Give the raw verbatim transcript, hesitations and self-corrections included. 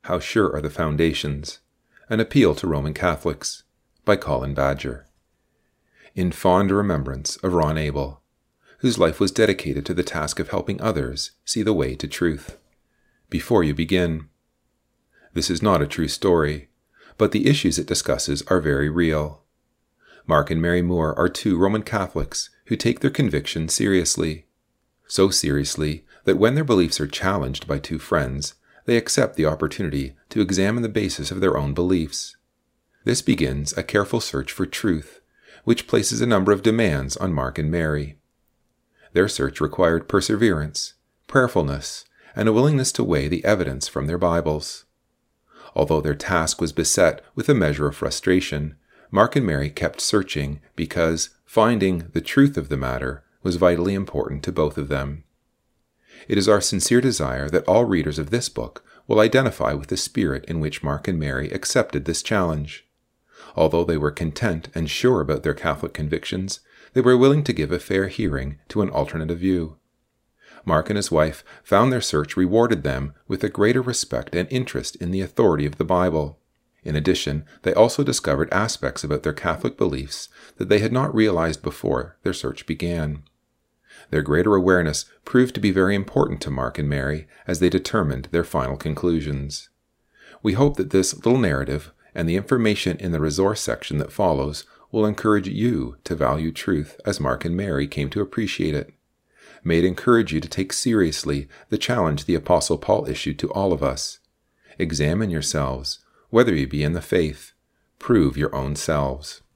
How Sure Are the Foundations? An Appeal to Roman Catholics, by Colin Badger. In fond remembrance of Ron Abel, whose life was dedicated to the task of helping others see the way to truth. Before you begin, this is not a true story, but the issues it discusses are very real. Mark and Mary Moore are two Roman Catholics who take their conviction seriously. So seriously that when their beliefs are challenged by two friends, they accept the opportunity to examine the basis of their own beliefs. This begins a careful search for truth, which places a number of demands on Mark and Mary. Their search required perseverance, prayerfulness, and a willingness to weigh the evidence from their Bibles. Although their task was beset with a measure of frustration, Mark and Mary kept searching because finding the truth of the matter was vitally important to both of them. It is our sincere desire that all readers of this book will identify with the spirit in which Mark and Mary accepted this challenge. Although they were content and sure about their Catholic convictions, they were willing to give a fair hearing to an alternative view. Mark and his wife found their search rewarded them with a greater respect and interest in the authority of the Bible. In addition, they also discovered aspects about their Catholic beliefs that they had not realized before their search began. Their greater awareness proved to be very important to Mark and Mary as they determined their final conclusions. We hope that this little narrative and the information in the resource section that follows will encourage you to value truth as Mark and Mary came to appreciate it. May it encourage you to take seriously the challenge the Apostle Paul issued to all of us. Examine yourselves, whether you be in the faith. Prove your own selves.